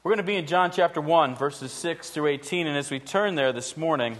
We're going to be in John chapter 1, verses 6 through 18, and as we turn there this morning,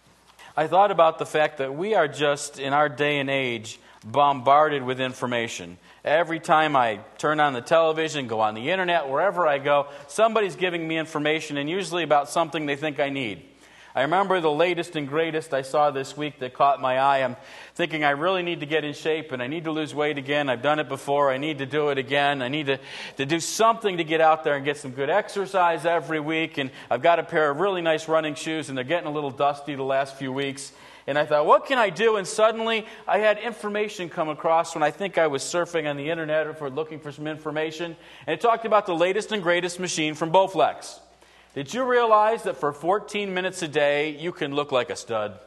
I thought about the fact that we are just, in our day and age, bombarded with information. Every time I turn on the television, go on the internet, wherever I go, somebody's giving me information, and usually about something they think I need. I remember the latest and greatest I saw this week that caught my eye. I'm thinking I really need to get in shape and I need to lose weight again. I've done it before. I need to do it again. I need to do something to get out there and get some good exercise every week. And I've got a pair of really nice running shoes and they're getting a little dusty the last few weeks. And I thought, what can I do? And suddenly I had information come across when I think I was surfing on the internet or looking for some information. And it talked about the latest and greatest machine from Bowflex. Did you realize that for 14 minutes a day, you can look like a stud?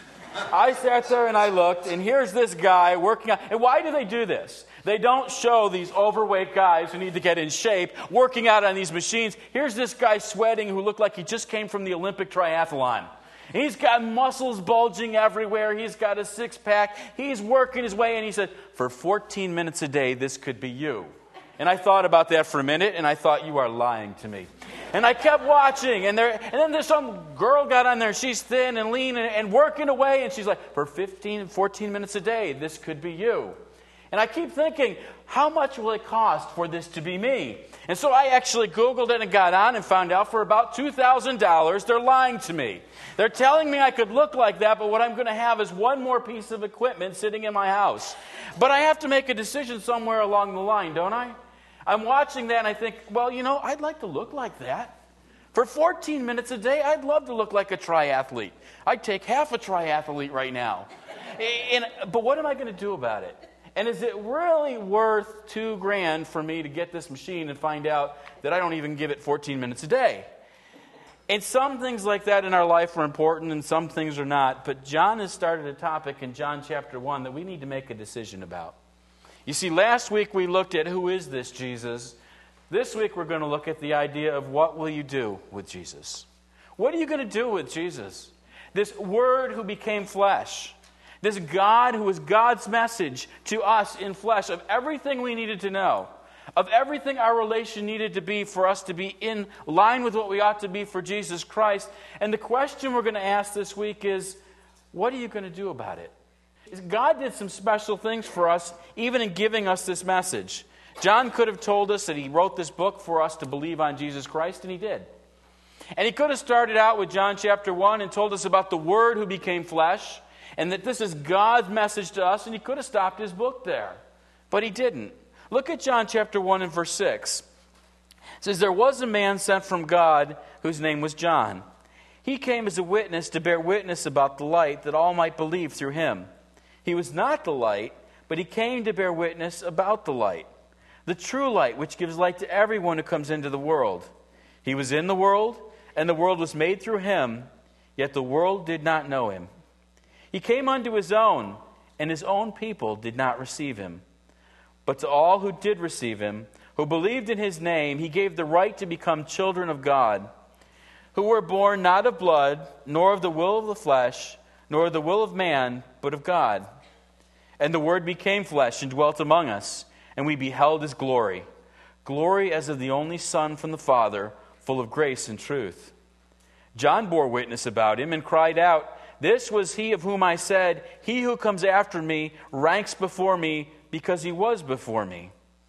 I sat there and I looked, and here's this guy working out. And why do they do this? They don't show these overweight guys who need to get in shape working out on these machines. Here's this guy sweating who looked like he just came from the Olympic triathlon. He's got muscles bulging everywhere. He's got a six-pack. He's working his way, and he said, for 14 minutes a day, this could be you. And I thought about that for a minute, and I thought, you are lying to me. And I kept watching, and then there's some girl got on there. She's thin and lean and working away, and she's like, for 14 minutes a day, this could be you. And I keep thinking, how much will it cost for this to be me? And so I actually Googled it and got on and found out for about $2,000, they're lying to me. They're telling me I could look like that, but what I'm going to have is one more piece of equipment sitting in my house. But I have to make a decision somewhere along the line, don't I? I'm watching that and I think, well, I'd like to look like that. For 14 minutes a day, I'd love to look like a triathlete. I'd take half a triathlete right now. But what am I going to do about it? And is it really worth $2,000 for me to get this machine and find out that I don't even give it 14 minutes a day? And some things like that in our life are important and some things are not. But John has started a topic in John chapter 1 that we need to make a decision about. You see, last week we looked at who is this Jesus. This week we're going to look at the idea of what will you do with Jesus. What are you going to do with Jesus? This Word who became flesh. This God who is God's message to us in flesh of everything we needed to know. Of everything our relation needed to be for us to be in line with what we ought to be for Jesus Christ. And the question we're going to ask this week is, what are you going to do about it? God did some special things for us, even in giving us this message. John could have told us that he wrote this book for us to believe on Jesus Christ, and he did. And he could have started out with John chapter 1 and told us about the Word who became flesh, and that this is God's message to us, and he could have stopped his book there. But he didn't. Look at John chapter 1 and verse 6. It says, there was a man sent from God whose name was John. He came as a witness to bear witness about the light, that all might believe through him. He was not the light, but he came to bear witness about the light, the true light, which gives light to everyone who comes into the world. He was in the world, and the world was made through him, yet the world did not know him. He came unto his own, and his own people did not receive him. But to all who did receive him, who believed in his name, he gave the right to become children of God, who were born not of blood, nor of the will of the flesh, nor of the will of man, but of God. And the Word became flesh and dwelt among us, and we beheld his glory. Glory as of the only Son from the Father, full of grace and truth. John bore witness about him and cried out, this was he of whom I said, he who comes after me ranks before me, because he was before me.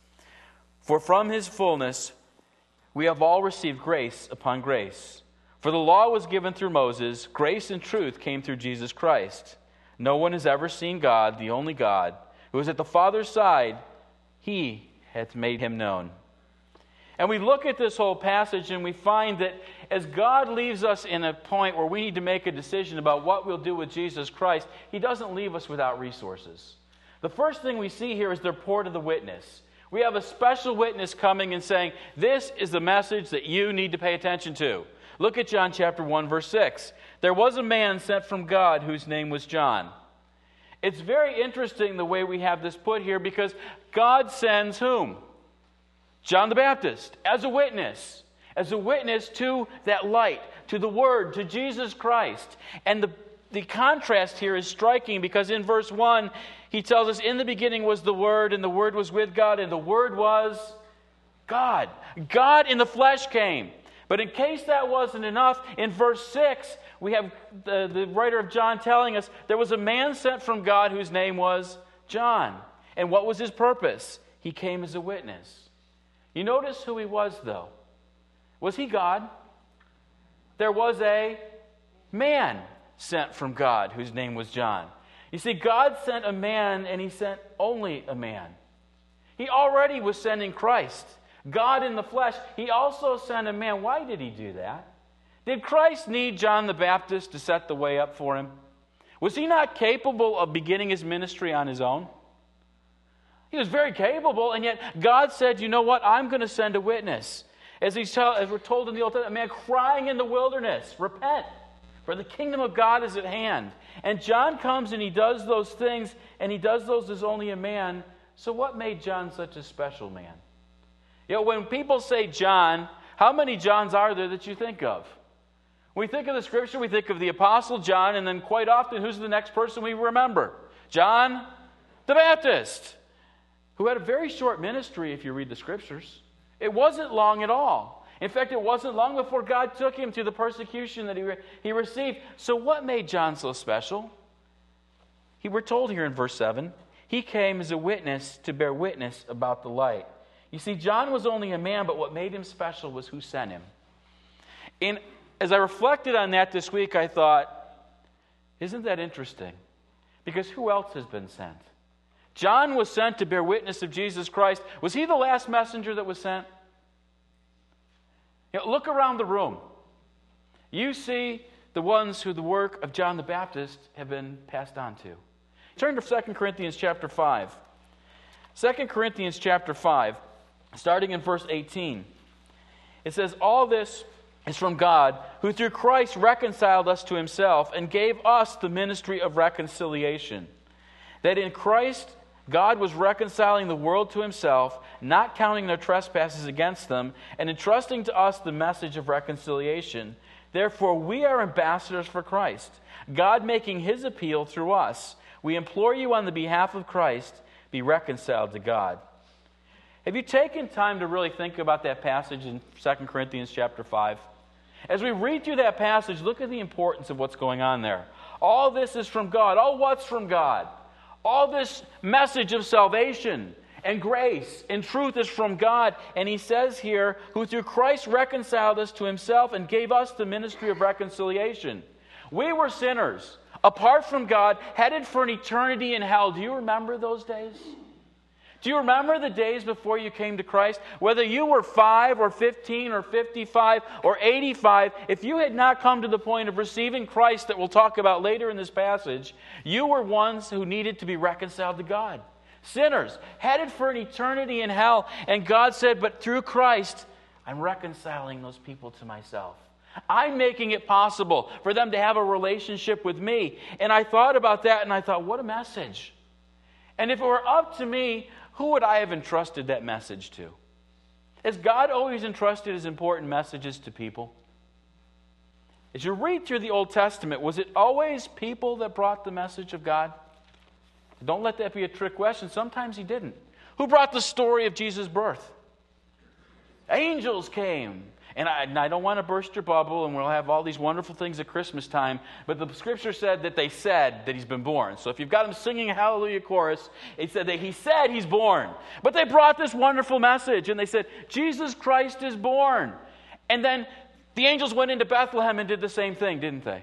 For from his fullness we have all received grace upon grace. For the law was given through Moses, grace and truth came through Jesus Christ. No one has ever seen God, the only God, who is at the Father's side. He hath made him known. And we look at this whole passage and we find that as God leaves us in a point where we need to make a decision about what we'll do with Jesus Christ, he doesn't leave us without resources. The first thing we see here is the report of the witness. We have a special witness coming and saying, this is the message that you need to pay attention to. Look at John chapter 1, verse 6. There was a man sent from God whose name was John. It's very interesting the way we have this put here because God sends whom? John the Baptist as a witness to that light, to the Word, to Jesus Christ. And the contrast here is striking because in verse 1, he tells us, in the beginning was the Word, and the Word was with God, and the Word was God. God in the flesh came. But in case that wasn't enough, in verse 6, we have the writer of John telling us there was a man sent from God whose name was John. And what was his purpose? He came as a witness. You notice who he was, though. Was he God? There was a man sent from God whose name was John. You see, God sent a man, and he sent only a man. He already was sending Christ, God in the flesh. He also sent a man. Why did he do that? Did Christ need John the Baptist to set the way up for him? Was he not capable of beginning his ministry on his own? He was very capable, and yet God said, you know what, I'm going to send a witness. As we're told in the Old Testament, a man crying in the wilderness, repent, for the kingdom of God is at hand. And John comes and he does those things, and he does those as only a man. So what made John such a special man? You know, when people say John, how many Johns are there that you think of? When we think of the Scripture, we think of the Apostle John, and then quite often, who's the next person we remember? John the Baptist, who had a very short ministry if you read the Scriptures. It wasn't long at all. In fact, it wasn't long before God took him to the persecution that he received. So what made John so special? We're told here in verse 7, he came as a witness to bear witness about the light. You see, John was only a man, but what made him special was who sent him. And as I reflected on that this week, I thought, isn't that interesting? Because who else has been sent? John was sent to bear witness of Jesus Christ. Was he the last messenger that was sent? You know, look around the room. You see the ones who the work of John the Baptist have been passed on to. Turn to 2 Corinthians chapter 5. 2 Corinthians chapter 5, starting in verse 18. It says, all this is from God, who through Christ reconciled us to himself and gave us the ministry of reconciliation. That in Christ God was reconciling the world to himself, not counting their trespasses against them, and entrusting to us the message of reconciliation. Therefore, we are ambassadors for Christ, God making his appeal through us. We implore you on the behalf of Christ, be reconciled to God. Have you taken time to really think about that passage in 2 Corinthians chapter 5? As we read through that passage, look at the importance of what's going on there. All this is from God. All what's from God? All this message of salvation and grace and truth is from God. And he says here, who through Christ reconciled us to himself and gave us the ministry of reconciliation. We were sinners, apart from God, headed for an eternity in hell. Do you remember those days? Do you remember the days before you came to Christ? Whether you were 5 or 15 or 55 or 85, if you had not come to the point of receiving Christ that we'll talk about later in this passage, you were ones who needed to be reconciled to God. Sinners, headed for an eternity in hell. And God said, but through Christ, I'm reconciling those people to myself. I'm making it possible for them to have a relationship with me. And I thought about that and I thought, what a message. And if it were up to me, who would I have entrusted that message to? Has God always entrusted his important messages to people? As you read through the Old Testament, was it always people that brought the message of God? Don't let that be a trick question. Sometimes he didn't. Who brought the story of Jesus' birth? Angels came. And I don't want to burst your bubble, and we'll have all these wonderful things at Christmas time, but the Scripture said that they said that he's been born. So if you've got him singing a hallelujah chorus, it said that he said he's born. But they brought this wonderful message, and they said, Jesus Christ is born. And then the angels went into Bethlehem and did the same thing, didn't they?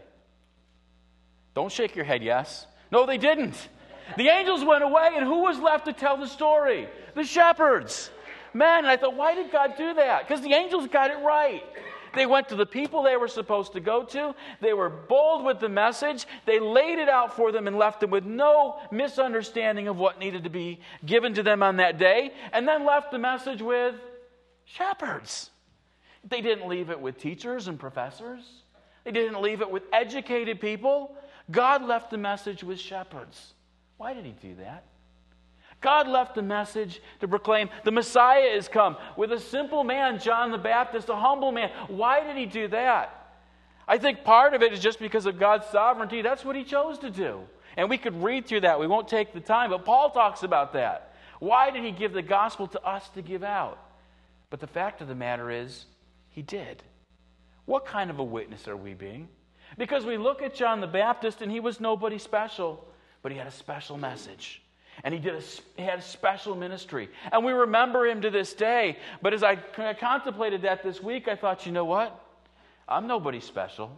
Don't shake your head, yes. No, they didn't. The angels went away, and who was left to tell the story? The shepherds. Man, and I thought, why did God do that? Because the angels got it right. They went to the people they were supposed to go to. They were bold with the message. They laid it out for them and left them with no misunderstanding of what needed to be given to them on that day. And then left the message with shepherds. They didn't leave it with teachers and professors. They didn't leave it with educated people. God left the message with shepherds. Why did he do that? God left the message to proclaim the Messiah is come with a simple man, John the Baptist, a humble man. Why did he do that? I think part of it is just because of God's sovereignty. That's what he chose to do. And we could read through that. We won't take the time, but Paul talks about that. Why did he give the gospel to us to give out? But the fact of the matter is, he did. What kind of a witness are we being? Because we look at John the Baptist, and he was nobody special, but he had a special message. And he had a special ministry. And we remember him to this day. But as I contemplated that this week, I thought, you know what? I'm nobody special.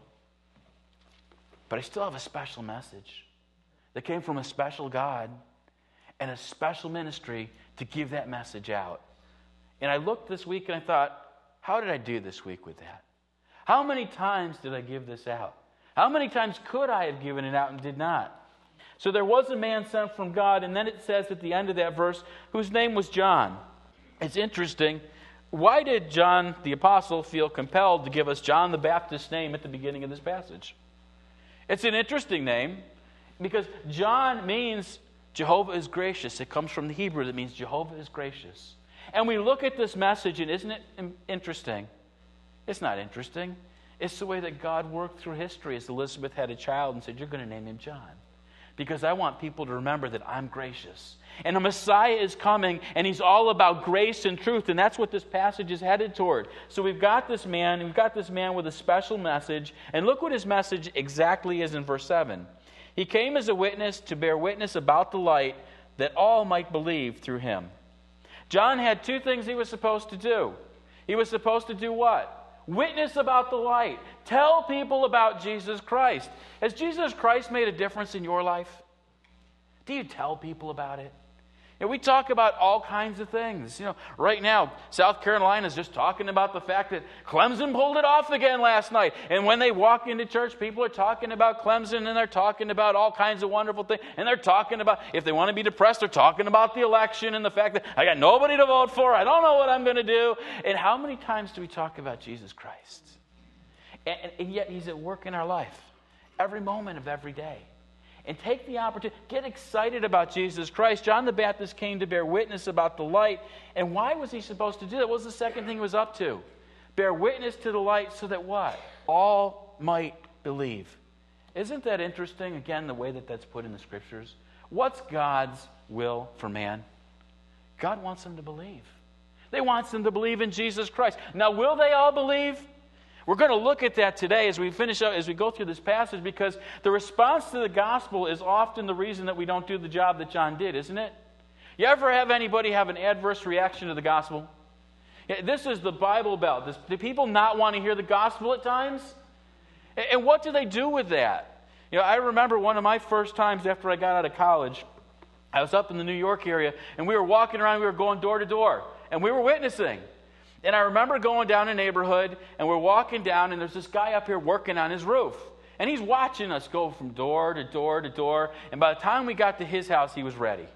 But I still have a special message that came from a special God and a special ministry to give that message out. And I looked this week and I thought, how did I do this week with that? How many times did I give this out? How many times could I have given it out and did not? So there was a man sent from God, and then it says at the end of that verse, whose name was John. It's interesting. Why did John the Apostle feel compelled to give us John the Baptist's name at the beginning of this passage? It's an interesting name because John means Jehovah is gracious. It comes from the Hebrew that means Jehovah is gracious. And we look at this message, and isn't it interesting? It's not interesting. It's the way that God worked through history as Elizabeth had a child and said, you're going to name him John. Because I want people to remember that I'm gracious. And a Messiah is coming, and he's all about grace and truth, and that's what this passage is headed toward. So we've got this man with a special message, and look what his message exactly is in verse 7. He came as a witness to bear witness about the light, that all might believe through him. John had two things he was supposed to do. He was supposed to do what? Witness about the light. Tell people about Jesus Christ. Has Jesus Christ made a difference in your life? Do you tell people about it? And we talk about all kinds of things. Right now, South Carolina is just talking about the fact that Clemson pulled it off again last night. And when they walk into church, people are talking about Clemson, and they're talking about all kinds of wonderful things. And they're talking about, if they want to be depressed, they're talking about the election and the fact that I got nobody to vote for. I don't know what I'm going to do. And how many times do we talk about Jesus Christ? And yet he's at work in our life every moment of every day. And take the opportunity, get excited about Jesus Christ. John the Baptist came to bear witness about the light. And why was he supposed to do that? What was the second thing he was up to? Bear witness to the light so that what? All might believe. Isn't that interesting, again, the way that that's put in the Scriptures? What's God's will for man? God wants them to believe. They want them to believe in Jesus Christ. Now, will they all believe? We're going to look at that today as we finish up, as we go through this passage, because the response to the gospel is often the reason that we don't do the job that John did, isn't it? You ever have anybody have an adverse reaction to the gospel? This is the Bible Belt. Do people not want to hear the gospel at times? And what do they do with that? I remember one of my first times after I got out of college, I was up in the New York area, and we were walking around, we were going door to door, and we were witnessing. And I remember going down a neighborhood, and we're walking down, and there's this guy up here working on his roof. And he's watching us go from door to door to door, and by the time we got to his house, he was ready.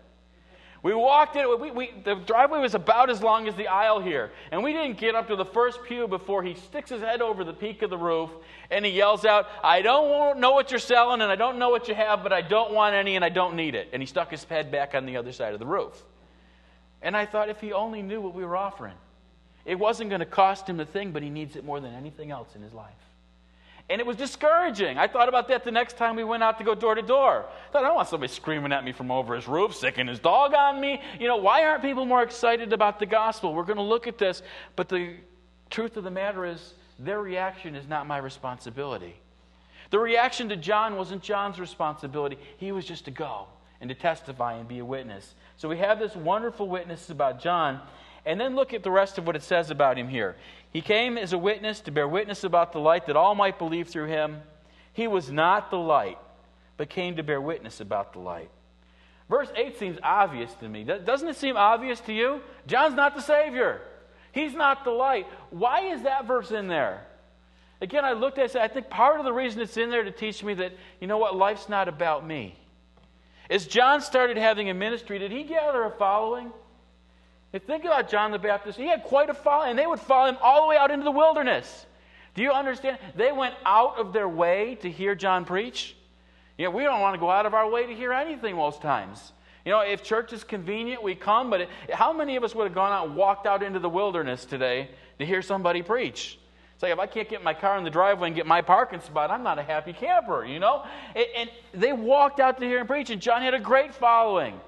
We walked in, the driveway was about as long as the aisle here, and we didn't get up to the first pew before he sticks his head over the peak of the roof, and he yells out, I don't know what you're selling, and I don't know what you have, but I don't want any, and I don't need it. And he stuck his head back on the other side of the roof. And I thought, if he only knew what we were offering. It wasn't going to cost him a thing, but he needs it more than anything else in his life. And it was discouraging. I thought about that the next time we went out to go door to door. I thought, I don't want somebody screaming at me from over his roof, sicking his dog on me. Why aren't people more excited about the gospel? We're going to look at this, but the truth of the matter is, their reaction is not my responsibility. The reaction to John wasn't John's responsibility. He was just to go and to testify and be a witness. So we have this wonderful witness about John. And then look at the rest of what it says about him here. He came as a witness to bear witness about the light, that all might believe through him. He was not the light, but came to bear witness about the light. Verse 8 seems obvious to me. Doesn't it seem obvious to you? John's not the Savior. He's not the light. Why is that verse in there? Again, I looked at it and said, I think part of the reason it's in there to teach me that, life's not about me. As John started having a ministry, did he gather a following? Think about John the Baptist. He had quite a following, and they would follow him all the way out into the wilderness. Do you understand? They went out of their way to hear John preach. We don't want to go out of our way to hear anything most times. If church is convenient, we come, but how many of us would have gone out and walked out into the wilderness today to hear somebody preach? It's like, if I can't get my car in the driveway and get my parking spot, I'm not a happy camper, And they walked out to hear him preach, and John had a great following.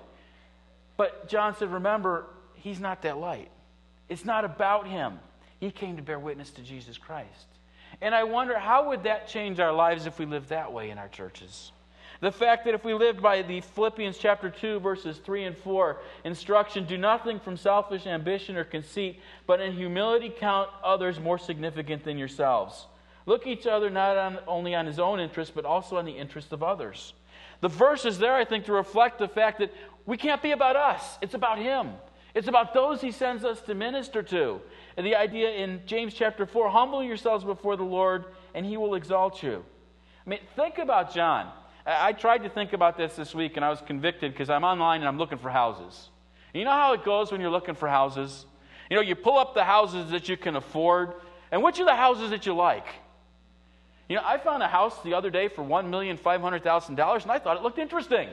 But John said, remember, he's not that light. It's not about him. He came to bear witness to Jesus Christ. And I wonder, how would that change our lives if we lived that way in our churches? The fact that if we lived by the Philippians chapter 2, verses 3 and 4, instruction, do nothing from selfish ambition or conceit, but in humility count others more significant than yourselves. Look each other not only on his own interest, but also on the interest of others. The verse is there, I think, to reflect the fact that we can't be about us. It's about him. It's about those he sends us to minister to. And the idea in James chapter 4, humble yourselves before the Lord, and he will exalt you. I mean, think about John. I tried to think about this week, and I was convicted because I'm online and I'm looking for houses. You know how it goes when you're looking for houses? You know, you pull up the houses that you can afford, and which are the houses that you like? You know, I found a house the other day for $1,500,000, and I thought it looked interesting.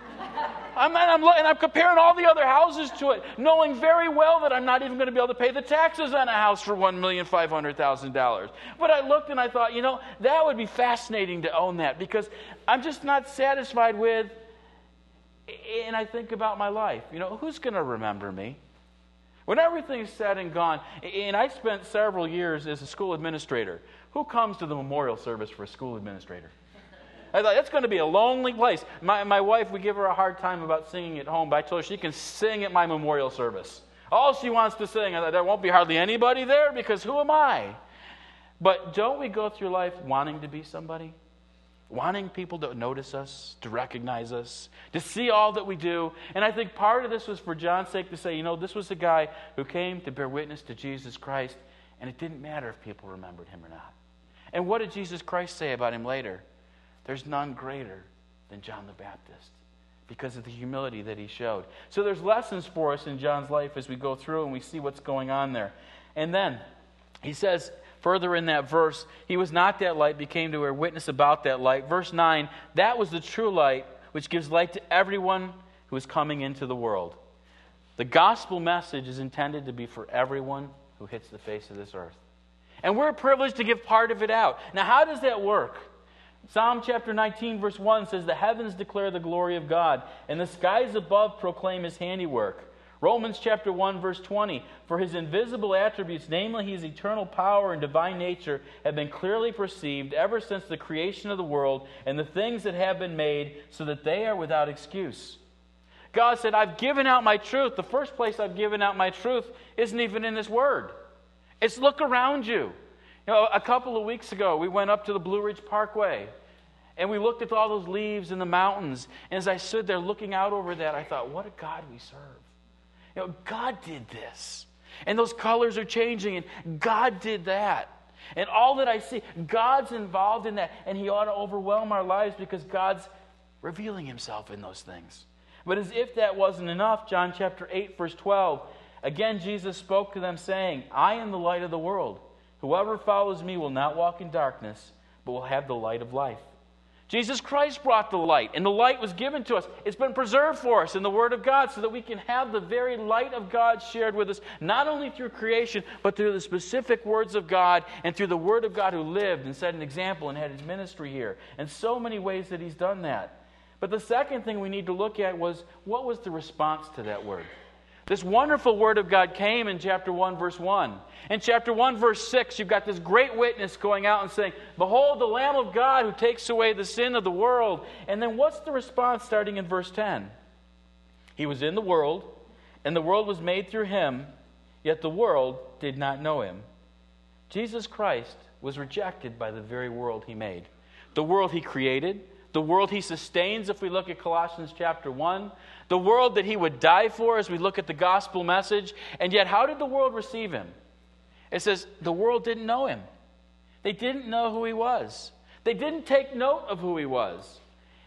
I'm comparing all the other houses to it, knowing very well that I'm not even going to be able to pay the taxes on a house for $1,500,000. But I looked and I thought, you know, that would be fascinating to own that, because I'm just not satisfied with, and I think about my life. You know, who's going to remember me? When everything's said and gone, and I spent several years as a school administrator. Who comes to the memorial service for a school administrator? I thought, that's going to be a lonely place. My wife, we give her a hard time about singing at home, but I told her she can sing at my memorial service. All she wants to sing. I thought, there won't be hardly anybody there, because who am I? But don't we go through life wanting to be somebody? Wanting people to notice us, to recognize us, to see all that we do. And I think part of this was for John's sake to say, you know, this was a guy who came to bear witness to Jesus Christ, and it didn't matter if people remembered him or not. And what did Jesus Christ say about him later? There's none greater than John the Baptist, because of the humility that he showed. So there's lessons for us in John's life as we go through and we see what's going on there. And then he says further in that verse, he was not that light, became to bear witness about that light. Verse 9, that was the true light, which gives light to everyone who is coming into the world. The gospel message is intended to be for everyone who hits the face of this earth. And we're privileged to give part of it out. Now, how does that work? Psalm chapter 19, verse 1 says, the heavens declare the glory of God, and the skies above proclaim his handiwork. Romans chapter 1, verse 20, for his invisible attributes, namely his eternal power and divine nature, have been clearly perceived ever since the creation of the world and the things that have been made, so that they are without excuse. God said, I've given out my truth. The first place I've given out my truth isn't even in this word. It's look around you. You know, a couple of weeks ago, we went up to the Blue Ridge Parkway, and we looked at all those leaves in the mountains. And as I stood there looking out over that, I thought, what a God we serve. You know, God did this. And those colors are changing, and God did that. And all that I see, God's involved in that. And he ought to overwhelm our lives because God's revealing himself in those things. But as if that wasn't enough, John chapter 8, verse 12, again Jesus spoke to them, saying, I am the light of the world. Whoever follows me will not walk in darkness, but will have the light of life. Jesus Christ brought the light, and the light was given to us. It's been preserved for us in the Word of God so that we can have the very light of God shared with us, not only through creation, but through the specific words of God and through the Word of God who lived and set an example and had his ministry here. And so many ways that he's done that. But the second thing we need to look at was, what was the response to that Word? This wonderful Word of God came in chapter 1, verse 1. In chapter 1, verse 6, you've got this great witness going out and saying, behold, the Lamb of God who takes away the sin of the world. And then what's the response starting in verse 10? He was in the world, and the world was made through him, yet the world did not know him. Jesus Christ was rejected by the very world he made. The world he created, the world he sustains, if we look at Colossians chapter 1, the world that he would die for as we look at the gospel message. And yet, how did the world receive him? It says the world didn't know him. They didn't know who he was. They didn't take note of who he was.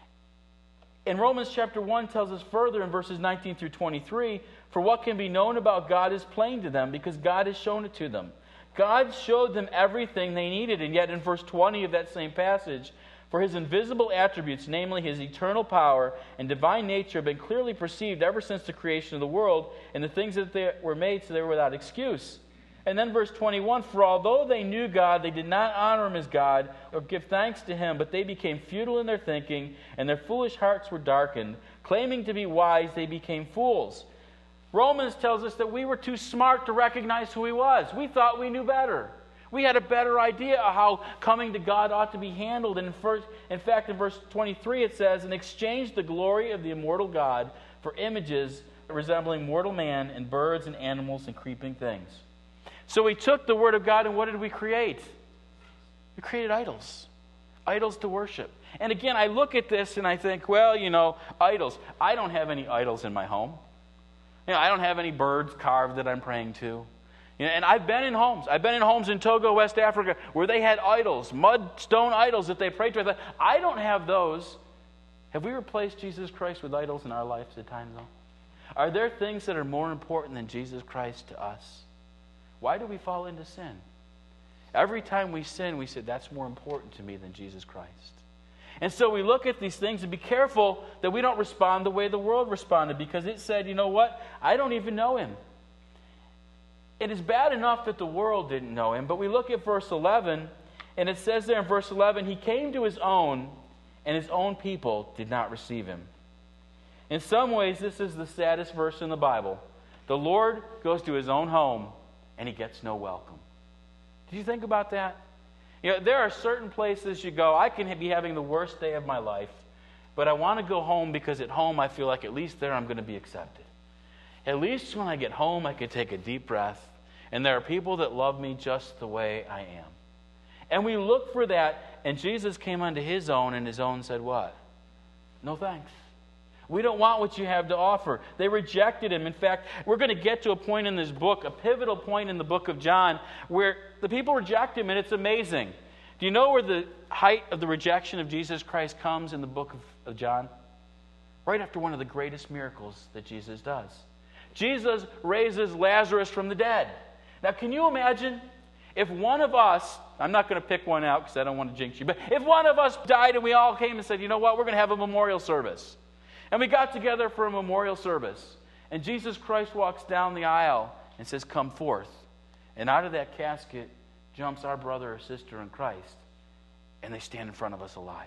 And Romans chapter 1 tells us further in verses 19 through 23, for what can be known about God is plain to them, because God has shown it to them. God showed them everything they needed. And yet in verse 20 of that same passage, for his invisible attributes, namely his eternal power and divine nature, have been clearly perceived ever since the creation of the world, and the things that they were made, so they were without excuse. And then verse 21, for although they knew God, they did not honor him as God or give thanks to him, but they became futile in their thinking, and their foolish hearts were darkened. Claiming to be wise, they became fools. Romans tells us that we were too smart to recognize who he was. We thought we knew better. We had a better idea of how coming to God ought to be handled. And in fact, in verse 23 it says, and exchanged the glory of the immortal God for images resembling mortal man and birds and animals and creeping things. So we took the Word of God, and what did we create? We created idols. Idols to worship. And again, I look at this and I think, well, idols. I don't have any idols in my home. I don't have any birds carved that I'm praying to. And I've been in homes. I've been in homes in Togo, West Africa, where they had idols, mud, stone idols that they prayed to. I don't have those. Have we replaced Jesus Christ with idols in our lives at times, though? Are there things that are more important than Jesus Christ to us? Why do we fall into sin? Every time we sin, we say, that's more important to me than Jesus Christ. And so we look at these things and be careful that we don't respond the way the world responded, because it said, you know what? I don't even know him. It is bad enough that the world didn't know him, but we look at verse 11, and it says there in verse 11, he came to his own, and his own people did not receive him. In some ways, this is the saddest verse in the Bible. The Lord goes to his own home, and he gets no welcome. Did you think about that? There are certain places you go, I can be having the worst day of my life, but I want to go home because at home I feel like at least there I'm going to be accepted. At least when I get home I can take a deep breath, and there are people that love me just the way I am. And we look for that, and Jesus came unto his own, and his own said what? No thanks. We don't want what you have to offer. They rejected him. In fact, we're going to get to a point in this book, a pivotal point in the book of John, where the people reject him, and it's amazing. Do you know where the height of the rejection of Jesus Christ comes in the book of John? Right after one of the greatest miracles that Jesus does. Jesus raises Lazarus from the dead. Now, can you imagine if one of us, I'm not going to pick one out because I don't want to jinx you, but if one of us died and we all came and said, you know what, we're going to have a memorial service. And we got together for a memorial service. And Jesus Christ walks down the aisle and says, come forth. And out of that casket jumps our brother or sister in Christ. And they stand in front of us alive.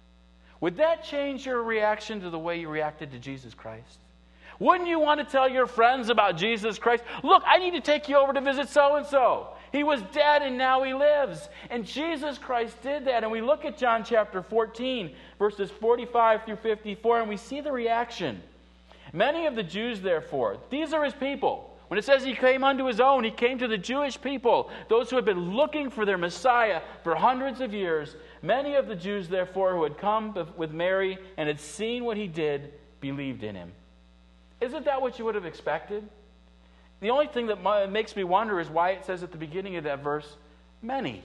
Would that change your reaction to the way you reacted to Jesus Christ? Wouldn't you want to tell your friends about Jesus Christ? Look, I need to take you over to visit so-and-so. He was dead and now he lives. And Jesus Christ did that. And we look at John chapter 14, verses 45 through 54, and we see the reaction. Many of the Jews, therefore, these are his people. When it says he came unto his own, he came to the Jewish people, those who had been looking for their Messiah for hundreds of years. Many of the Jews, therefore, who had come with Mary and had seen what he did, believed in him. Isn't that what you would have expected? The only thing that makes me wonder is why it says at the beginning of that verse, many.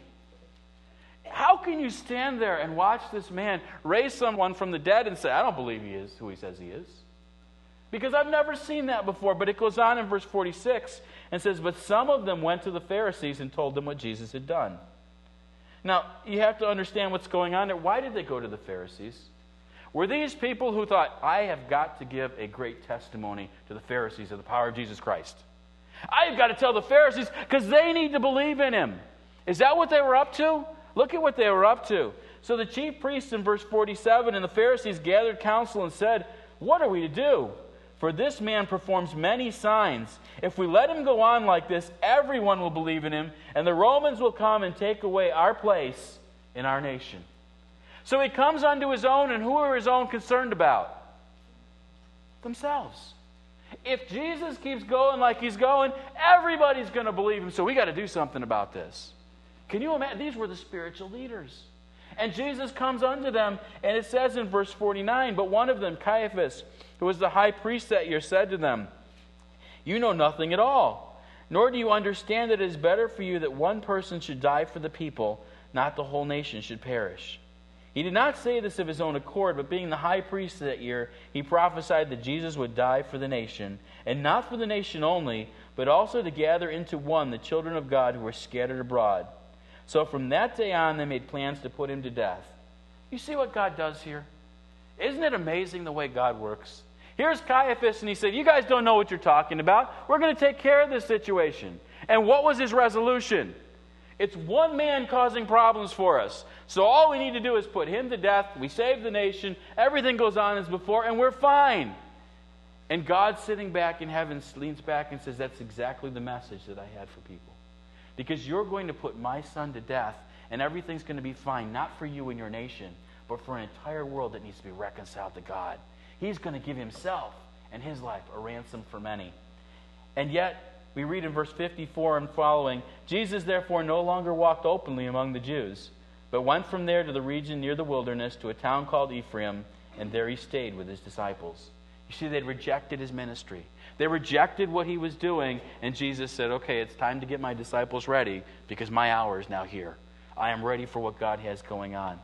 How can you stand there and watch this man raise someone from the dead and say, I don't believe he is who he says he is? Because I've never seen that before. But it goes on in verse 46 and says, but some of them went to the Pharisees and told them what Jesus had done. Now, you have to understand what's going on there. Why did they go to the Pharisees? Were these people who thought, I have got to give a great testimony to the Pharisees of the power of Jesus Christ? I've got to tell the Pharisees because they need to believe in him. Is that what they were up to? Look at what they were up to. So the chief priests in verse 47 and the Pharisees gathered counsel and said, what are we to do? For this man performs many signs. If we let him go on like this, everyone will believe in him, and the Romans will come and take away our place in our nation. So he comes unto his own, and who are his own concerned about? Themselves. If Jesus keeps going like he's going, everybody's going to believe him, so we got to do something about this. Can you imagine? These were the spiritual leaders. And Jesus comes unto them, and it says in verse 49, but one of them, Caiaphas, who was the high priest that year, said to them, you know nothing at all, nor do you understand that it is better for you that one person should die for the people, not the whole nation should perish. He did not say this of his own accord, but being the high priest that year, he prophesied that Jesus would die for the nation, and not for the nation only, but also to gather into one the children of God who were scattered abroad. So from that day on, they made plans to put him to death. You see what God does here? Isn't it amazing the way God works? Here's Caiaphas, and he said, you guys don't know what you're talking about. We're going to take care of this situation. And what was his resolution? It's one man causing problems for us. So all we need to do is put him to death. We save the nation. Everything goes on as before, and we're fine. And God sitting back in heaven leans back and says, that's exactly the message that I had for people. because you're going to put my son to death, and everything's going to be fine, not for you and your nation, but for an entire world that needs to be reconciled to God. He's going to give himself and his life a ransom for many. And yet, we read in verse 54 and following, Jesus therefore no longer walked openly among the Jews, but went from there to the region near the wilderness to a town called Ephraim, and there he stayed with his disciples. You see, they'd rejected his ministry. They rejected what he was doing, and Jesus said, okay, it's time to get my disciples ready because my hour is now here. I am ready for what God has going on.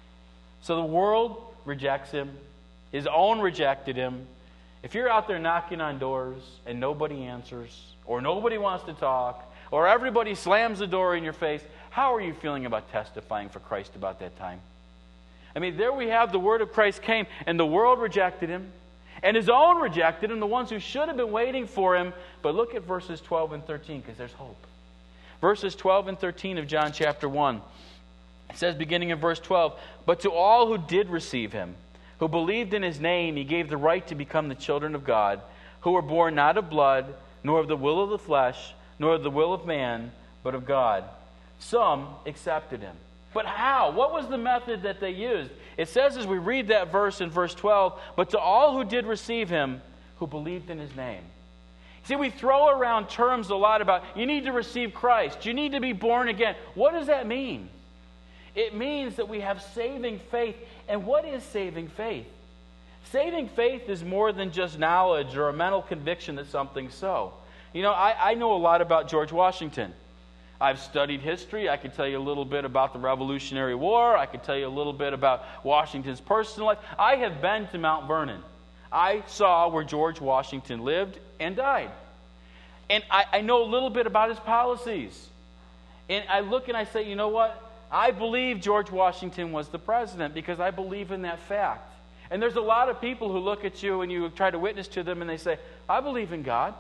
So the world rejects him. His own rejected him. If you're out there knocking on doors and nobody answers, or nobody wants to talk, or everybody slams the door in your face, how are you feeling about testifying for Christ about that time? I mean, there we have the word of Christ came, and the world rejected him, and his own rejected him, the ones who should have been waiting for him. But look at verses 12 and 13, because there's hope. Verses 12 and 13 of John chapter 1. It says, beginning in verse 12, "But to all who did receive him, who believed in his name, he gave the right to become the children of God, who were born not of blood, nor of the will of the flesh, nor of the will of man, but of God." Some accepted him. But how? What was the method that they used? It says as we read that verse in verse 12, "But to all who did receive him, who believed in his name." See, we throw around terms a lot about, you need to receive Christ, you need to be born again. What does that mean? It means that we have saving faith. And what is saving faith? Saving faith is more than just knowledge or a mental conviction that something's so. You know, I know a lot about George Washington. I've studied history. I can tell you a little bit about the Revolutionary War. I can tell you a little bit about Washington's personal life. I have been to Mount Vernon. I saw where George Washington lived and died. And I know a little bit about his policies. And I look and I say, you know what? I believe George Washington was the president because I believe in that fact. And there's a lot of people who look at you and you try to witness to them and they say, I believe in God.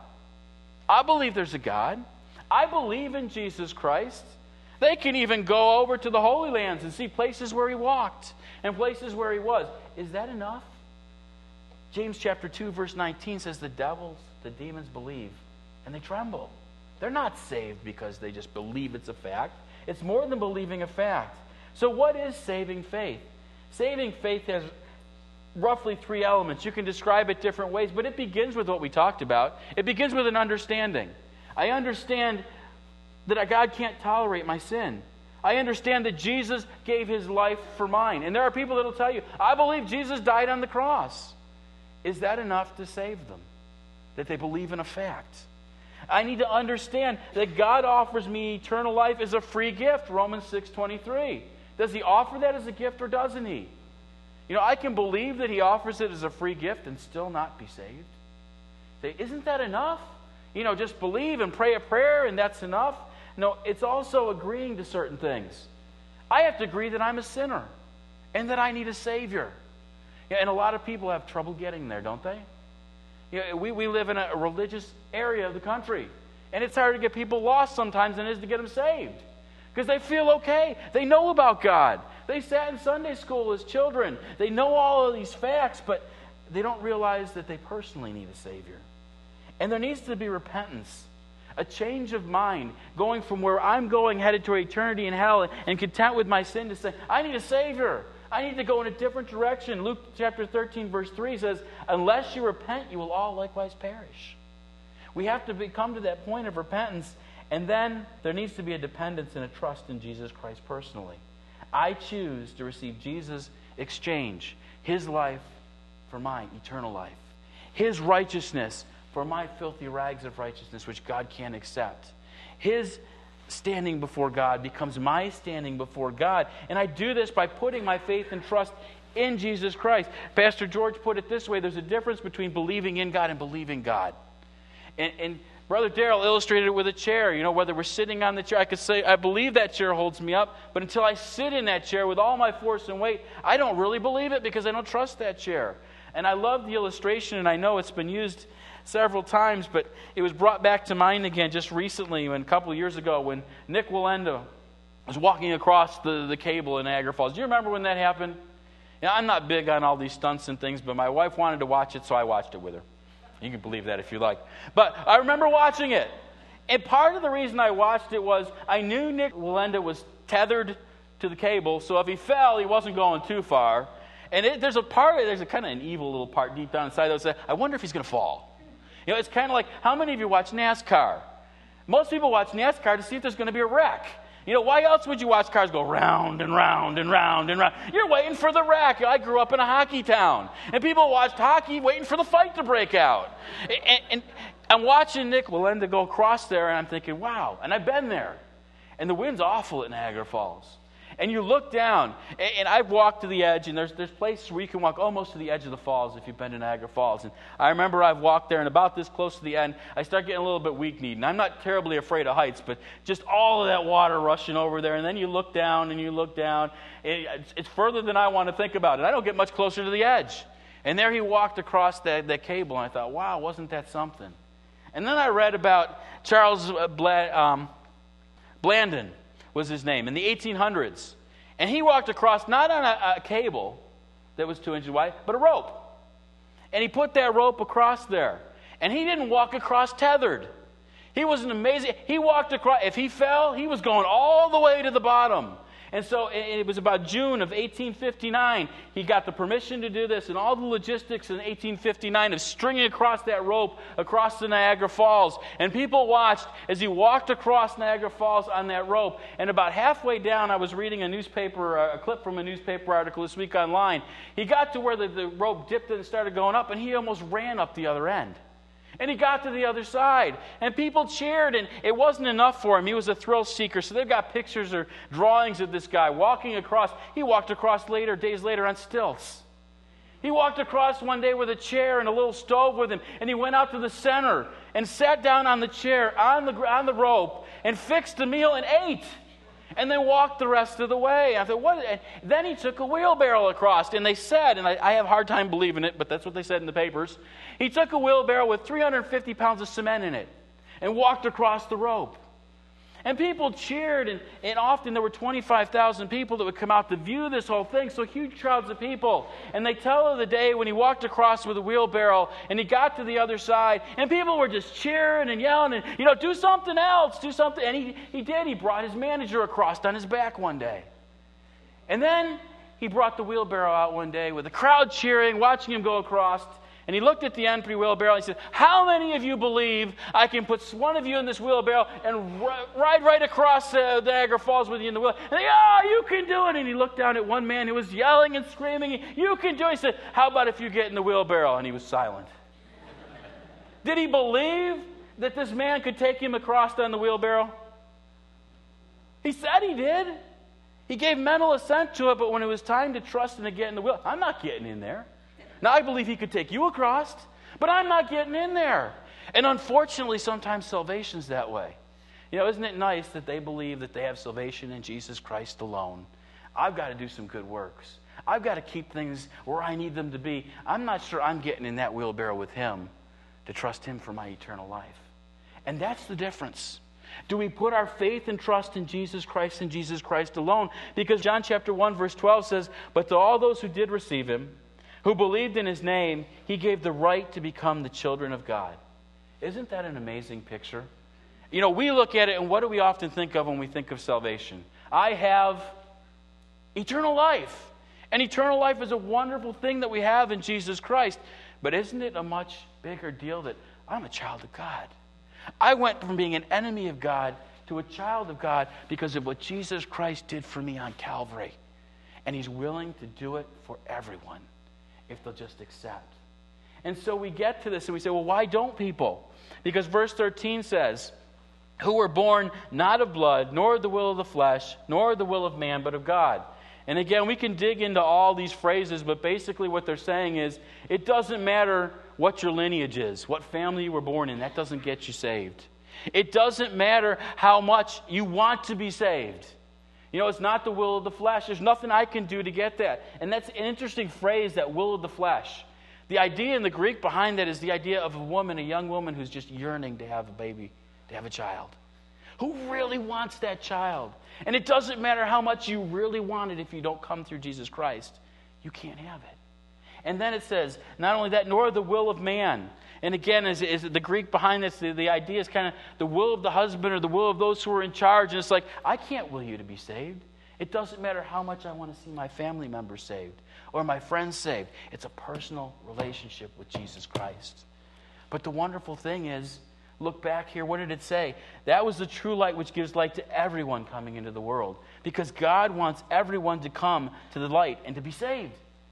I believe there's a God. I believe in Jesus Christ. They can even go over to the Holy Lands and see places where he walked and places where he was. Is that enough? James chapter 2 verse 19 says the devils, the demons believe and they tremble. They're not saved because they just believe it's a fact. It's more than believing a fact. So what is saving faith? Saving faith has roughly three elements. You can describe it different ways, but it begins with what we talked about. It begins with an understanding. I understand that God can't tolerate my sin. I understand that Jesus gave his life for mine. And there are people that will tell you, I believe Jesus died on the cross. Is that enough to save them? That they believe in a fact? I need to understand that God offers me eternal life as a free gift, Romans 6:23. Does he offer that as a gift or doesn't he? You know, I can believe that he offers it as a free gift and still not be saved. Say, isn't that enough? You know, just believe and pray a prayer and that's enough? No, it's also agreeing to certain things. I have to agree that I'm a sinner and that I need a Savior. Yeah, and a lot of people have trouble getting there, don't they? You know, we live in a religious area of the country, and it's hard to get people lost sometimes than it is to get them saved. Because they feel okay. They know about God. They sat in Sunday school as children. They know all of these facts, but they don't realize that they personally need a Savior. And there needs to be repentance, a change of mind, going from where I'm going, headed to eternity in hell, and content with my sin to say, I need a Savior. I need to go in a different direction. Luke chapter 13, verse 3 says, unless you repent, you will all likewise perish. We have to come to that point of repentance, and then there needs to be a dependence and a trust in Jesus Christ personally. I choose to receive Jesus' exchange, his life for my eternal life, his righteousness for my filthy rags of righteousness, which God can't accept. His standing before God becomes my standing before God. And I do this by putting my faith and trust in Jesus Christ. Pastor George put it this way, there's a difference between believing in God and believing God. And Brother Darrell illustrated it with a chair. You know, whether we're sitting on the chair, I could say, I believe that chair holds me up, but until I sit in that chair with all my force and weight, I don't really believe it because I don't trust that chair. And I love the illustration, and I know it's been used several times, but it was brought back to mind again just recently, a couple of years ago, when Nick Wallenda was walking across the cable in Niagara Falls. Do you remember when that happened? You know, I'm not big on all these stunts and things, but my wife wanted to watch it, so I watched it with her. You can believe that if you like. But I remember watching it. And part of the reason I watched it was I knew Nick Wallenda was tethered to the cable, so if he fell, he wasn't going too far. And there's a kind of an evil little part deep down inside that says, I wonder if he's going to fall. You know, it's kind of like, how many of you watch NASCAR? Most people watch NASCAR to see if there's going to be a wreck. You know, why else would you watch cars go round and round and round and round? You're waiting for the wreck. I grew up in a hockey town, and people watched hockey waiting for the fight to break out. And I'm watching Nick Wallenda go across there, and I'm thinking, wow. And I've been there. And the wind's awful at Niagara Falls. And you look down, and I've walked to the edge, and there's places where you can walk almost to the edge of the falls if you've been to Niagara Falls. And I remember I've walked there, and about this close to the end, I start getting a little bit weak-kneed. And I'm not terribly afraid of heights, but just all of that water rushing over there. And then you look down, and you look down. It's further than I want to think about it. I don't get much closer to the edge. And there he walked across that cable, and I thought, wow, wasn't that something? And then I read about Charles Blandon was his name, in the 1800s. And he walked across not on a cable that was 2 inches wide, but a rope. And he put that rope across there. And he didn't walk across tethered. He was an amazing, he walked across, if he fell, he was going all the way to the bottom. And so it was about June of 1859, he got the permission to do this, and all the logistics in 1859 of stringing across that rope across the Niagara Falls. And people watched as he walked across Niagara Falls on that rope. And about halfway down, I was reading a clip from a newspaper article this week online. He got to where the rope dipped and started going up, and he almost ran up the other end. And he got to the other side, and people cheered, and it wasn't enough for him. He was a thrill seeker, so they've got pictures or drawings of this guy walking across. He walked across days later on stilts. He walked across one day with a chair and a little stove with him, and he went out to the center and sat down on the chair, on the rope, and fixed a meal and ate. And then walked the rest of the way. I thought, what? And then he took a wheelbarrow across, and they said, and I have a hard time believing it, but that's what they said in the papers. He took a wheelbarrow with 350 pounds of cement in it and walked across the rope. And people cheered, and often there were 25,000 people that would come out to view this whole thing, so huge crowds of people. And they tell of the day when he walked across with a wheelbarrow, and he got to the other side, and people were just cheering and yelling, and, do something else, do something. And he did. He brought his manager across on his back one day. And then he brought the wheelbarrow out one day with the crowd cheering, watching him go across. And he looked at the empty wheelbarrow and he said, how many of you believe I can put one of you in this wheelbarrow and ride right across Niagara Falls with you in the wheelbarrow? And they, you can do it. And he looked down at one man who was yelling and screaming, you can do it. He said, how about if you get in the wheelbarrow? And he was silent. Did he believe that this man could take him across on the wheelbarrow? He said he did. He gave mental assent to it, but when it was time to trust and to get in the wheel, I'm not getting in there. Now, I believe he could take you across, but I'm not getting in there. And unfortunately, sometimes salvation's that way. Isn't it nice that they believe that they have salvation in Jesus Christ alone? I've got to do some good works. I've got to keep things where I need them to be. I'm not sure I'm getting in that wheelbarrow with him to trust him for my eternal life. And that's the difference. Do we put our faith and trust in Jesus Christ and Jesus Christ alone? Because John chapter 1, verse 12 says, but to all those who did receive him, who believed in his name, he gave the right to become the children of God. Isn't that an amazing picture? We look at it, and what do we often think of when we think of salvation? I have eternal life. And eternal life is a wonderful thing that we have in Jesus Christ. But isn't it a much bigger deal that I'm a child of God? I went from being an enemy of God to a child of God because of what Jesus Christ did for me on Calvary. And he's willing to do it for everyone, if they'll just accept. And so we get to this and we say, well, why don't people? Because verse 13 says, who were born not of blood, nor of the will of the flesh, nor of the will of man, but of God. And again, we can dig into all these phrases, but basically what they're saying is, it doesn't matter what your lineage is, what family you were born in, that doesn't get you saved. It doesn't matter how much you want to be saved. It's not the will of the flesh. There's nothing I can do to get that. And that's an interesting phrase, that will of the flesh. The idea in the Greek behind that is the idea of a young woman who's just yearning to have a baby, to have a child. Who really wants that child? And it doesn't matter how much you really want it if you don't come through Jesus Christ. You can't have it. And then it says, not only that, nor the will of man. And again, is the Greek behind this, the idea is kind of the will of the husband or the will of those who are in charge. And it's like, I can't will you to be saved. It doesn't matter how much I want to see my family members saved or my friends saved. It's a personal relationship with Jesus Christ. But the wonderful thing is, look back here, what did it say? That was the true light which gives light to everyone coming into the world. Because God wants everyone to come to the light and to be saved.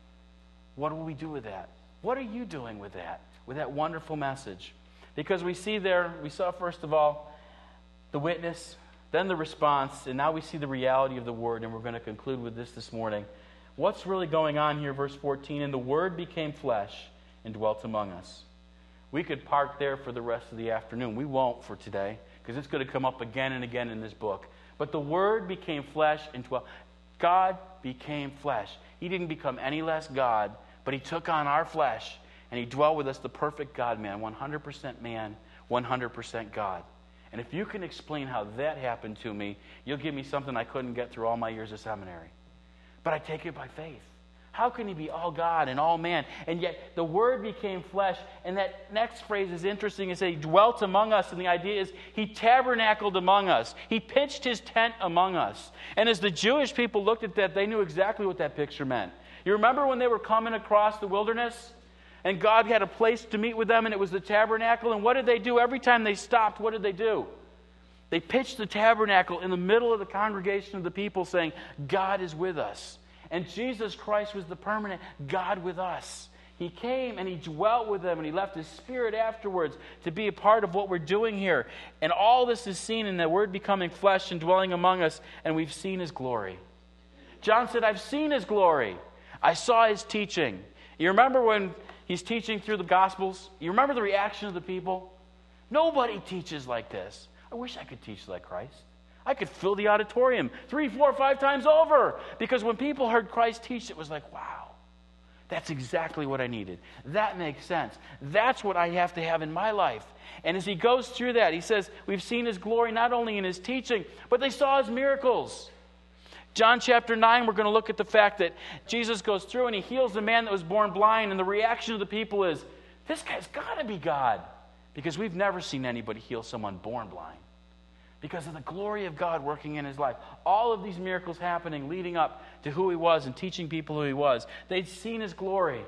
What will we do with that? What are you doing with that wonderful message? Because we saw first of all the witness, then the response, and now we see the reality of the Word, and we're going to conclude with this morning. What's really going on here, verse 14? And the Word became flesh and dwelt among us. We could park there for the rest of the afternoon. We won't for today, because it's going to come up again and again in this book. But the Word became flesh and dwelt. God became flesh. He didn't become any less God, but He took on our flesh, and He dwelt with us, the perfect God-man, 100% man, 100% God. And if you can explain how that happened to me, you'll give me something I couldn't get through all my years of seminary. But I take it by faith. How can He be all God and all man? And yet the Word became flesh. And that next phrase is interesting. It says He dwelt among us. And the idea is He tabernacled among us. He pitched His tent among us. And as the Jewish people looked at that, they knew exactly what that picture meant. You remember when they were coming across the wilderness? And God had a place to meet with them, and it was the tabernacle. And what did they do? Every time they stopped, what did they do? They pitched the tabernacle in the middle of the congregation of the people, saying, God is with us. And Jesus Christ was the permanent God with us. He came and He dwelt with them, and He left His Spirit afterwards to be a part of what we're doing here. And all this is seen in the Word becoming flesh and dwelling among us, and we've seen His glory. John said, I've seen His glory. I saw His teaching. You remember when He's teaching through the Gospels? You remember the reaction of the people? Nobody teaches like this. I wish I could teach like Christ. I could fill the auditorium 3, 4, 5 times over. Because when people heard Christ teach, it was like, wow, that's exactly what I needed. That makes sense. That's what I have to have in my life. And as He goes through that, He says, we've seen His glory not only in His teaching, but they saw His miracles. John chapter 9, we're going to look at the fact that Jesus goes through and He heals the man that was born blind. And the reaction of the people is, this guy's got to be God. Because we've never seen anybody heal someone born blind. Because of the glory of God working in his life. All of these miracles happening, leading up to who He was and teaching people who He was. They'd seen His glory.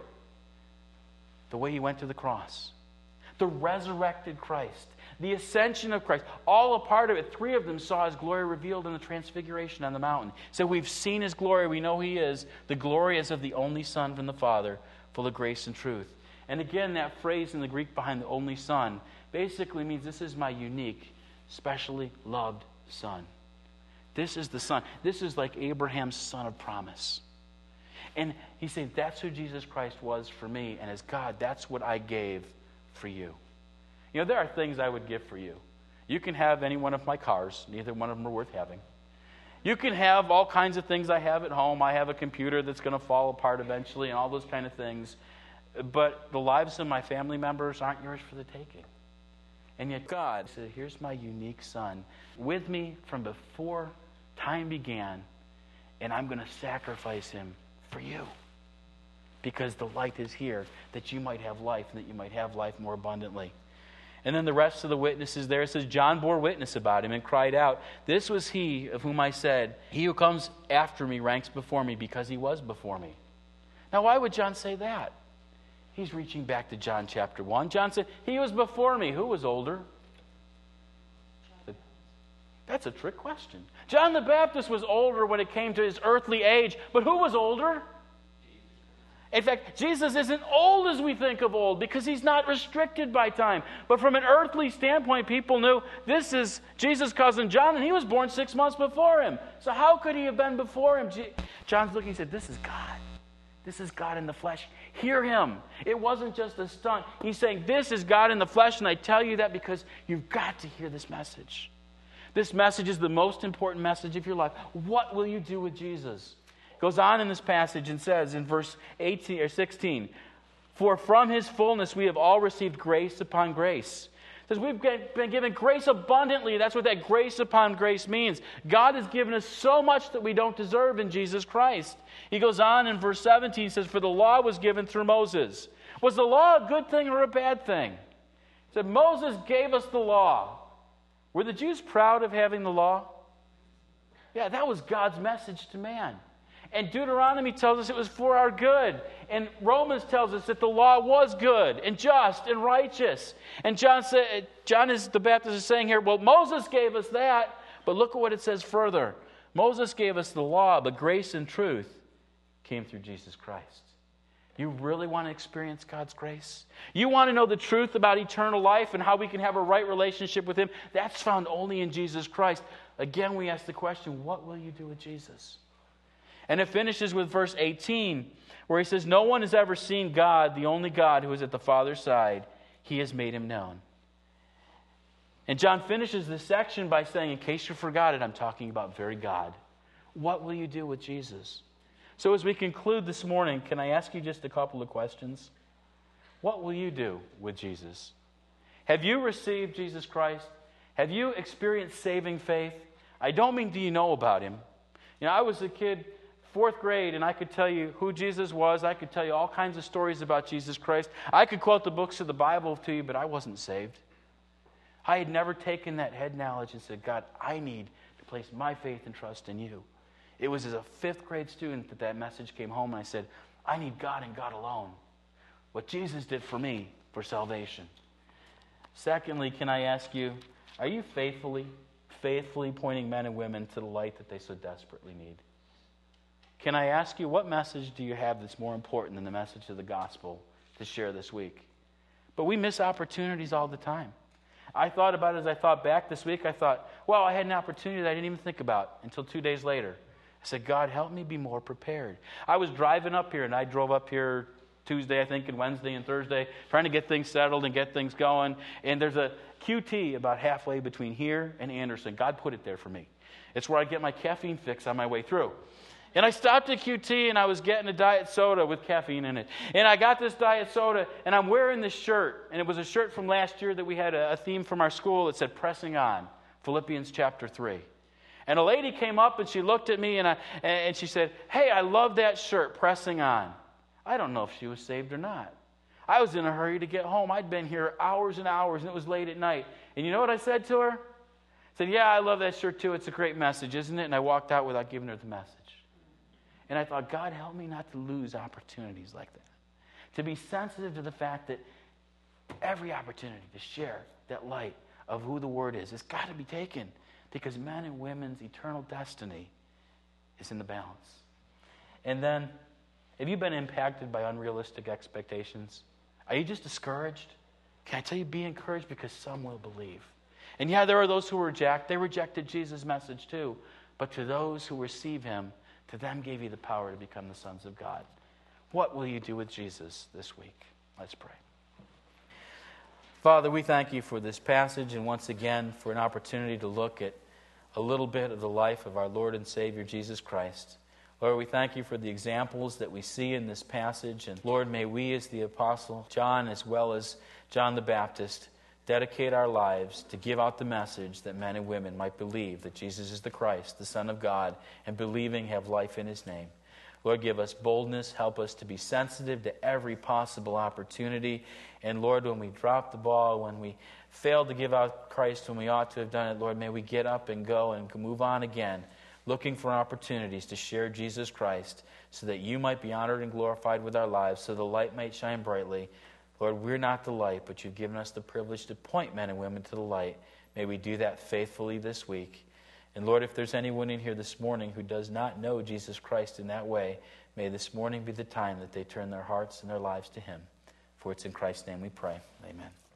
The way He went to the cross. The resurrected Christ. The ascension of Christ. All a part of it. 3 of them saw His glory revealed in the transfiguration on the mountain. So we've seen His glory. We know He is. The glory is of the only Son from the Father, full of grace and truth. And again, that phrase in the Greek behind the only Son basically means this is my unique, specially loved Son. This is the Son. This is like Abraham's son of promise. And He's saying, that's who Jesus Christ was for me. And as God, that's what I gave for you. You know, there are things I would give for you. You can have any one of my cars. Neither one of them are worth having. You can have all kinds of things I have at home. I have a computer that's going to fall apart eventually and all those kind of things. But the lives of my family members aren't yours for the taking. And yet God said, here's my unique Son with me from before time began, and I'm going to sacrifice Him for you. Because the light is here, that you might have life, and that you might have life more abundantly. And then the rest of the witnesses there, it says, John bore witness about Him and cried out, this was He of whom I said, He who comes after me ranks before me, because He was before me. Now why would John say that? He's reaching back to John chapter 1. John said, He was before me. Who was older? That's a trick question. John the Baptist was older when it came to his earthly age, but who was older? In fact, Jesus isn't old as we think of old because He's not restricted by time. But from an earthly standpoint, people knew this is Jesus' cousin John, and he was born 6 months before him. So how could he have been before him? John's looking and said, this is God. This is God in the flesh. Hear Him. It wasn't just a stunt. He's saying, this is God in the flesh, and I tell you that because you've got to hear this message. This message is the most important message of your life. What will you do with Jesus? It goes on in this passage and says in verse 18 or 16, for from His fullness we have all received grace upon grace. It says we've been given grace abundantly. That's what that grace upon grace means. God has given us so much that we don't deserve in Jesus Christ. He goes on in verse 17, says, for the law was given through Moses. Was the law a good thing or a bad thing? It said, Moses gave us the law. Were the Jews proud of having the law? Yeah, that was God's message to man. And Deuteronomy tells us it was for our good. And Romans tells us that the law was good and just and righteous. And John the Baptist is saying here, well, Moses gave us that, but look at what it says further. Moses gave us the law, but grace and truth came through Jesus Christ. You really want to experience God's grace? You want to know the truth about eternal life and how we can have a right relationship with Him? That's found only in Jesus Christ. Again, we ask the question, what will you do with Jesus? And it finishes with verse 18, where he says, no one has ever seen God, the only God who is at the Father's side. He has made Him known. And John finishes this section by saying, in case you forgot it, I'm talking about very God. What will you do with Jesus? So as we conclude this morning, can I ask you just a couple of questions? What will you do with Jesus? Have you received Jesus Christ? Have you experienced saving faith? I don't mean do you know about Him. I was a kid, 4th grade, and I could tell you who Jesus was. I could tell you all kinds of stories about Jesus Christ. I could quote the books of the Bible to you, but I wasn't saved. I had never taken that head knowledge and said, God, I need to place my faith and trust in You. It was as a 5th grade student that message came home, and I said, I need God and God alone. What Jesus did for me for salvation. Secondly, can I ask you, are you faithfully pointing men and women to the light that they so desperately need? Can I ask you, what message do you have that's more important than the message of the gospel to share this week? But we miss opportunities all the time. I thought about it as I thought back this week. I thought, well, I had an opportunity that I didn't even think about until 2 days later. I said, God, help me be more prepared. I was driving up here, and I drove up here Tuesday, I think, and Wednesday and Thursday, trying to get things settled and get things going. And there's a QT about halfway between here and Anderson. God put it there for me. It's where I get my caffeine fix on my way through. And I stopped at QT, and I was getting a diet soda with caffeine in it. And I got this diet soda, and I'm wearing this shirt. And it was a shirt from last year that we had a theme from our school that said, Pressing On, Philippians chapter 3. And a lady came up, and she looked at me, and she said, hey, I love that shirt, Pressing On. I don't know if she was saved or not. I was in a hurry to get home. I'd been here hours and hours, and it was late at night. And you know what I said to her? I said, yeah, I love that shirt too. It's a great message, isn't it? And I walked out without giving her the message. And I thought, God, help me not to lose opportunities like that. To be sensitive to the fact that every opportunity to share that light of who the Word is has got to be taken, because men and women's eternal destiny is in the balance. And then, have you been impacted by unrealistic expectations? Are you just discouraged? Can I tell you, be encouraged, because some will believe. And yeah, there are those who reject. They rejected Jesus' message too. But to those who receive Him, to them gave He the power to become the sons of God. What will you do with Jesus this week? Let's pray. Father, we thank You for this passage, and once again for an opportunity to look at a little bit of the life of our Lord and Savior Jesus Christ. Lord, we thank You for the examples that we see in this passage, and Lord, may we as the Apostle John, as well as John the Baptist, dedicate our lives to give out the message that men and women might believe that Jesus is the Christ, the Son of God, and believing have life in His name. Lord, give us boldness. Help us to be sensitive to every possible opportunity. And Lord, when we drop the ball, when we fail to give out Christ when we ought to have done it, Lord, may we get up and go and move on again, looking for opportunities to share Jesus Christ so that You might be honored and glorified with our lives, so the light might shine brightly. Lord, we're not the light, but You've given us the privilege to point men and women to the light. May we do that faithfully this week. And Lord, if there's anyone in here this morning who does not know Jesus Christ in that way, may this morning be the time that they turn their hearts and their lives to Him. For it's in Christ's name we pray. Amen.